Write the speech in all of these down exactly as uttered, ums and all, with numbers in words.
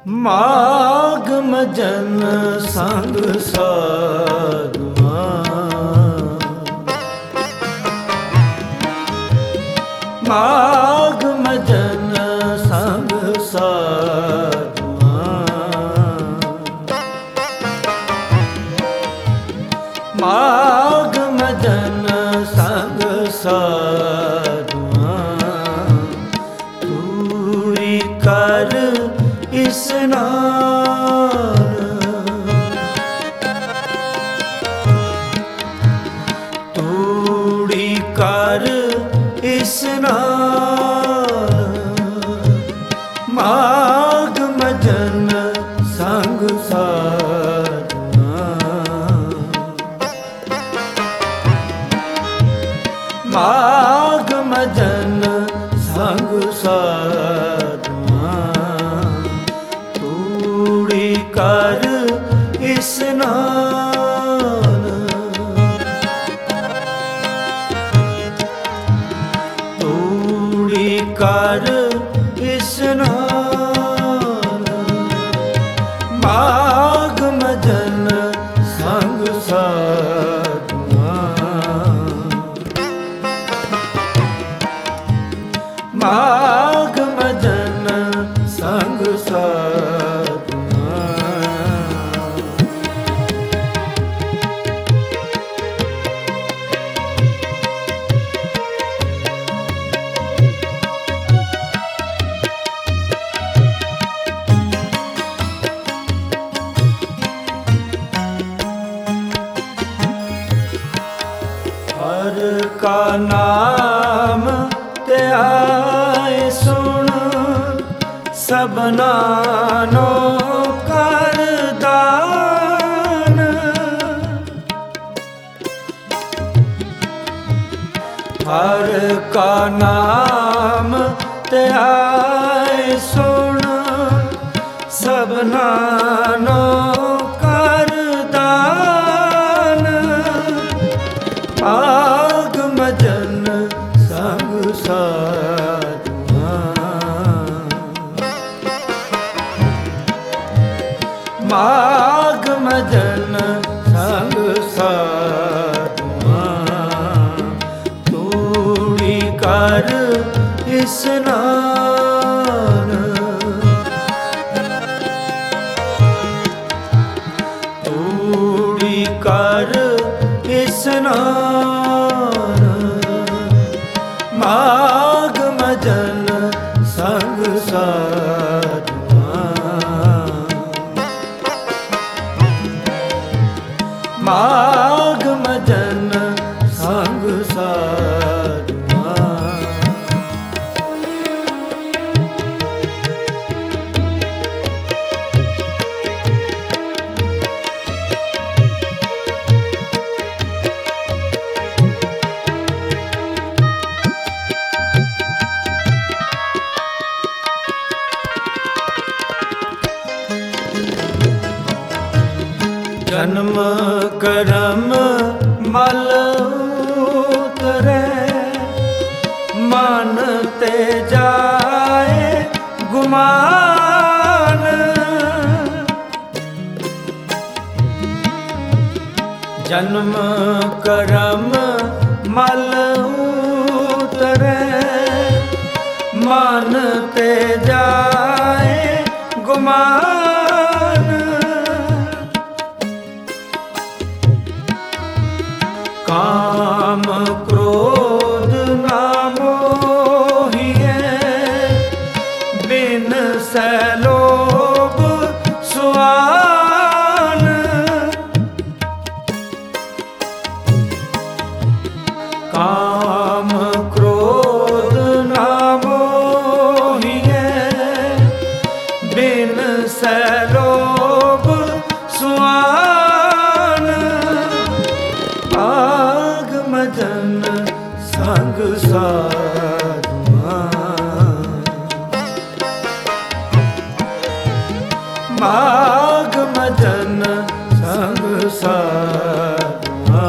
ਮਾਘ ਮਜਨ ਸੰਗ ਸਾਧੂਆਂ, ਮਾਘ ਮਜਨ ਸੰਗ ਸਾਧੂਆਂ, ਮਾਘ ਮਜਨ ਸੰਗ ਸਾਧੂਆਂ, ਤੂੜੀ ਕਰ ਇਸਨਾਨ, ਤੂੜੀ ਕਰ ਇਸਨਾਨ, ਮਾਘ ਮਜਨ ਸੰਗ ਸਾਧੂਆਂ, ਮਾਘ ਮਜਨ ਸੰਗ ਸਾਧੂਆਂ, ਤੂੜੀ ਕਰ ਇਸਨਾਨ, ਤੂੜੀ ਕਰ ਇਸਨਾਨ, ਮਾਘ ਮਜਨ ਸੰਗ ਸਾਧੂਆਂ, ਮਾਘ ਮਜਨ ਸੰਗ ਸਾਧੂਆਂ। ਹਰ ਕਾ ਨਾਮ ਧਿਆਏ ਸੁਣ, ਸਭਨਾ ਨੋ ਕਰ ਦਾਨ, ਹਰ ਕਾ ਨਾਮ ਧਿਆਏ ਸੁਣ, ਸਭਨਾ ਨੋ ਕਰ ਦਾਨ, ਮਾਘ ਮਜਨ ਸੰਗ ਸਾਧੂਆਂ, ਮਾਘ ਮਜਨ ਸੰਗ ਸਾਧੂਆਂ, ਤੂੜੀ ਕਰ ਇਸਨਾਨ, ਤੂੜੀ ਕਰ ਇਸਨਾਨ, ਮਾਘ ਮਜਨ ਸੰਗ ਸਾਧੂਆਂ, ਮਾਘ ਮਜਨ ਸੰਗ ਸਾਧੂਆਂ। ਜਨਮ ਕਰਮ ਮਲ ਉਤਰੈ, ਮਨ ਤੇ ਜਾਏ ਗੁਮਾਨ, ਜਨਮ ਕਰਮ ਮਲ ਉਤਰੈ, ਮਨ ਤੇ ਜਾਏ ਗੁਮਾਨ, ਕਾਮ ਕ੍ਰੋਧ ਨਾ ਮੋਹੀਐ, ਬਿਨ ਸੈ ਲੋਭ ਸੁਆਨ, ਕਾਮ ਕ੍ਰੋਧ ਨਾ ਮੋਹੀਐ, ਬਿਨ ਸੈ ਲੋਭ ਸੁਆਨ, ਮਾਘ ਮਜਨ ਸੰਗ ਸਾਧੂਆਂ, ਮਾਘ ਮਜਨ ਸੰਗ ਸਾਧੂਆਂ।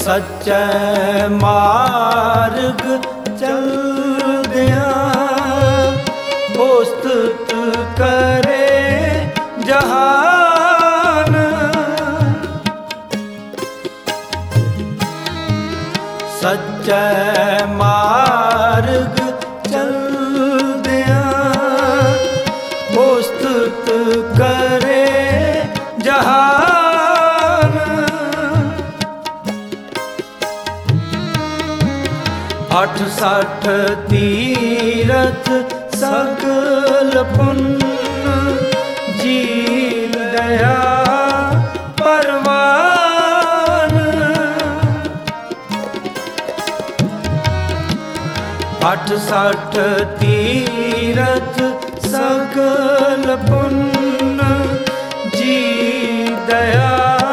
ਸੱਚੇ ਮਾਰਗ ਚਲਦਿਆਂ ਉਸਤਤ ਕਰੇ ਜਹਾਨ। ਸੱਚੇ ਮਾਰਗ ਚਲਦਿਆਂ ਉਸਤਤ ਕਰੇ ਜਹਾਨ। ਅਠ ਸਠ ਤੀਰਥ ਸਗਲ ਪੁੰਨ ਜੀ ਦਇਆ ਪਰਵਾਨ। ਅਠ ਸਠ ਤੀਰਥ ਸਗਲ ਪੁੰਨ ਜੀ ਦਇਆ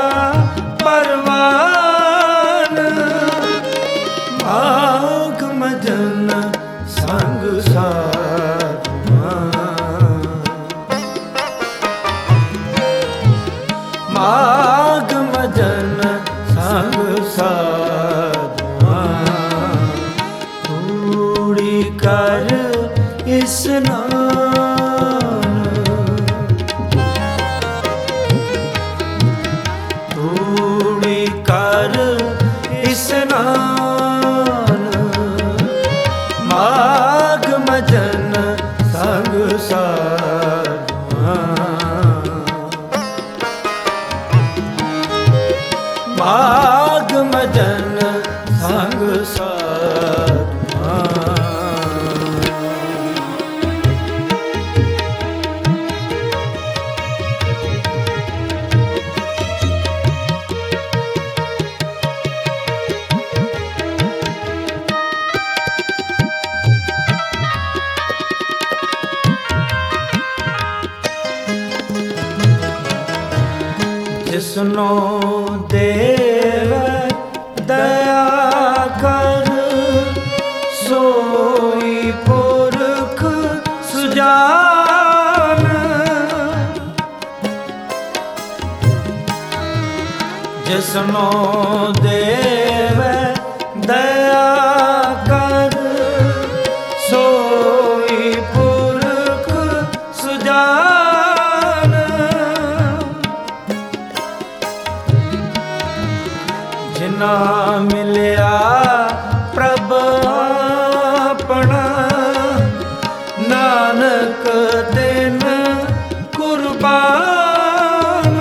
ਪਰਵਾਨ। ਮਾਘ ਮਜਨ ਸੰਗ ਸਾਧੂਆਂ, ਮਾਘ ਮਜਨ ਸੰਗ ਸਾਧੂਆਂ। ਤੂੜੀ ਕਰ ਇਸਨਾਨ, ਤੂੜੀ ਕਰ ਇਸਨਾਨ। ਮਾਘ ਮਜਨ ਸੰਗ ਸਾਧੂਆਂ, ਮਾਘ ਮਜਨ ਸੰਗ ਸਾਧੂਆਂ। ਜਿਸਨੋ ਦੇਵੈ ਦਇਆ ਕਰ ਸੋਈ ਪੁਰਖ ਸੁਜਾਨ। ਜਿਸਨੋ ਦੇਵੈ ਦਇਆ ਕਰ ਸੋਈ ਪੁਰਖ ਸੁਜਾਨ। ਜਿਨਾ ਮਿਲਿਆ ਪ੍ਰਭ ਆਪਣਾ ਨਾਨਕ ਦਿਨ ਕੁਰਬਾਨ।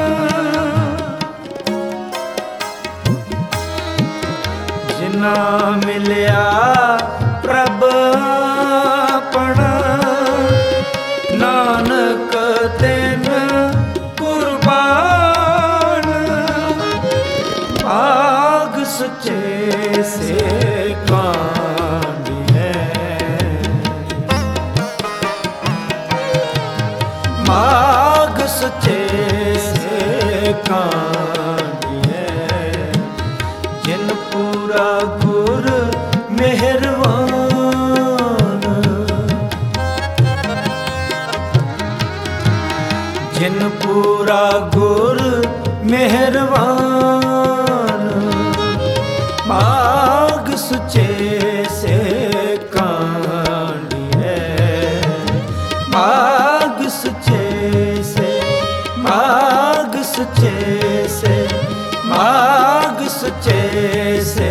ਜਿਨਾ ਮਿਲਿਆ ਪ੍ਰਭ ਆਪਣਾ ਨਾਨਕ ਦਿਨ ਕੁਰਬਾਨ। ਭਾਗ ਸੱਚੇ ਸੇ ਕਾਂਡੀ ਹੈ, ਭਾਗ ਸੱਚੇ ਸੇ ਕਾਂਡੀ ਹੈ। ਜਿਨ ਪੂਰਾ ਗੁਰ ਮਿਹਰਬਾਨ, ਜਿਨ ਪੂਰਾ ਗੁਰ ਮਿਹਰਬਾਨ। ਭਾਗ ਸੁਚੇ ਸੇ ਕਾਂਡੀ ਹੈ, ਭਾਗ ਸੁਚੇ ਸੇ, ਭਾਗ ਸੁਚੇ ਸੇ, ਭਾਗ ਸੁਚੇ ਸੇ।